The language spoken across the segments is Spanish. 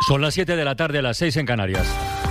Son las 7 de la tarde, las 6 en Canarias.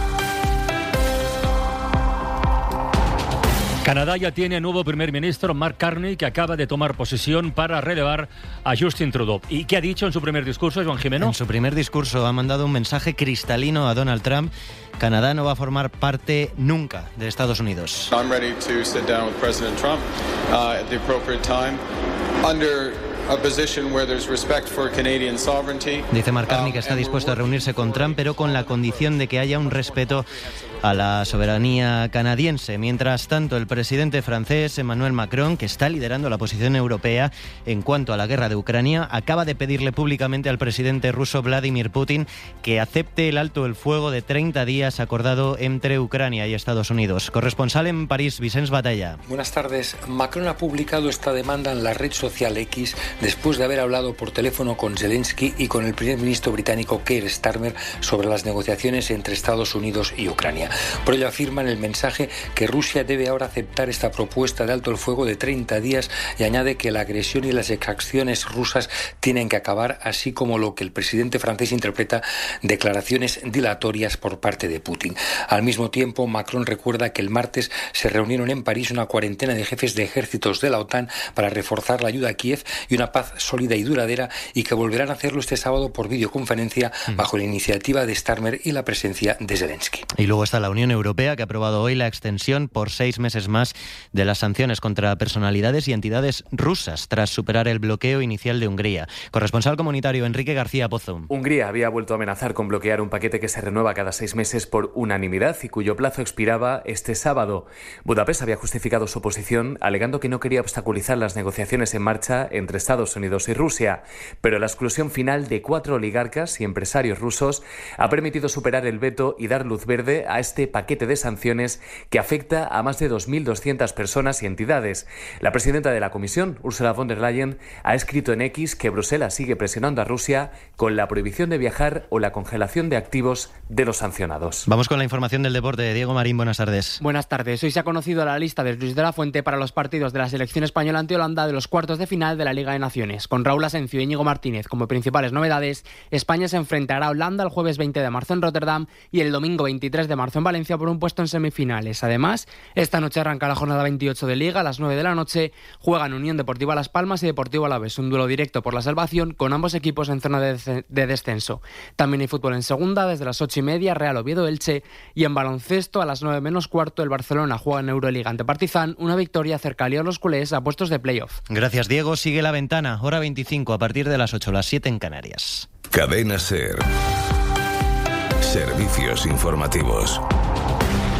Canadá ya tiene nuevo primer ministro, Mark Carney, que acaba de tomar posesión para relevar a Justin Trudeau. ¿Y qué ha dicho en su primer discurso, Joan Jimeno? En su primer discurso ha mandado un mensaje cristalino a Donald Trump. Canadá no va a formar parte nunca de Estados Unidos. I'm ready to sit down with President Trump at the appropriate time under a position where there's respect for Canadian sovereignty. Dice Mark Carney que está dispuesto a reunirse con Trump, pero con la condición de que haya un respeto a la soberanía canadiense. Mientras tanto, el presidente francés Emmanuel Macron, que está liderando la posición europea en cuanto a la guerra de Ucrania, acaba de pedirle públicamente al presidente ruso Vladimir Putin que acepte el alto el fuego de 30 días acordado entre Ucrania y Estados Unidos. Corresponsal en París, Vicens Batalla. Buenas tardes. Macron ha publicado esta demanda en la red social X después de haber hablado por teléfono con Zelensky y con el primer ministro británico Keir Starmer sobre las negociaciones entre Estados Unidos y Ucrania. Por ello afirma en el mensaje que Rusia debe ahora aceptar esta propuesta de alto el fuego de 30 días y añade que la agresión y las exacciones rusas tienen que acabar, así como lo que el presidente francés interpreta declaraciones dilatorias por parte de Putin. Al mismo tiempo, Macron recuerda que el martes se reunieron en París una cuarentena de jefes de ejércitos de la OTAN para reforzar la ayuda a Kiev y una paz sólida y duradera, y que volverán a hacerlo este sábado por videoconferencia bajo la iniciativa de Starmer y la presencia de Zelensky. Y luego está la Unión Europea, que ha aprobado hoy la extensión por 6 meses más de las sanciones contra personalidades y entidades rusas tras superar el bloqueo inicial de Hungría. Corresponsal comunitario Enrique García Pozo. Hungría había vuelto a amenazar con bloquear un paquete que se renueva cada 6 meses por unanimidad y cuyo plazo expiraba este sábado. Budapest había justificado su posición alegando que no quería obstaculizar las negociaciones en marcha entre Estados Unidos y Rusia, pero la exclusión final de 4 oligarcas y empresarios rusos ha permitido superar el veto y dar luz verde a este paquete de sanciones que afecta a más de 2.200 personas y entidades. La presidenta de la Comisión, Ursula von der Leyen, ha escrito en X que Bruselas sigue presionando a Rusia con la prohibición de viajar o la congelación de activos de los sancionados. Vamos con la información del deporte. Diego Marín, buenas tardes. Buenas tardes. Hoy se ha conocido la lista de Luis de la Fuente para los partidos de la selección española ante Holanda de los cuartos de final de la Liga de Naciones. Con Raúl Asencio y Íñigo Martínez como principales novedades, España se enfrentará a Holanda el jueves 20 de marzo en Rotterdam y el domingo 23 de marzo en Valencia por un puesto en semifinales. Además, esta noche arranca la jornada 28 de Liga. A las 9 de la noche juegan Unión Deportiva Las Palmas y Deportivo Alavés, un duelo directo por la salvación con ambos equipos en zona de descenso. También hay fútbol en segunda desde las 8:30, Real Oviedo-Elche, y en baloncesto a las 9 menos cuarto el Barcelona juega en Euroliga ante Partizan, una victoria acercaría a los culés a puestos de playoff. Gracias, Diego. Sigue La Ventana, hora 25 a partir de las 8, las 7 en Canarias. Cadena SER. Servicios informativos.